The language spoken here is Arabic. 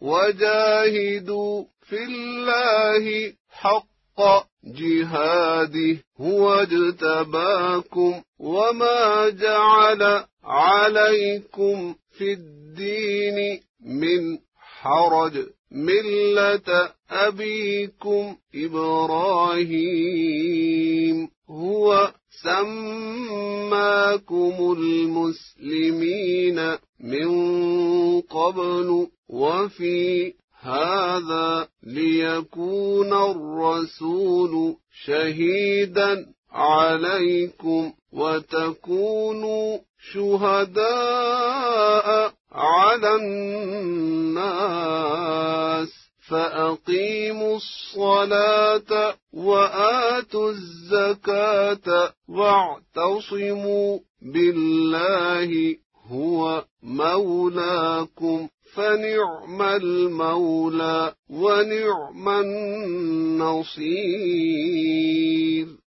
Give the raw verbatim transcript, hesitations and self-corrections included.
وجاهدوا في الله حق جهاده هو اجتباكم وما جعل عليكم في الدين من حرج ملة أبيكم إبراهيم هو سماكم المسلمين من قبل وفي هذا ليكون الرسول شهيدا عليكم وتكونوا شهداء على الناس فأقيموا الصلاة وآتوا الزكاة واعتصموا بالله هو مولاكم فنعم المولى ونعم النصير.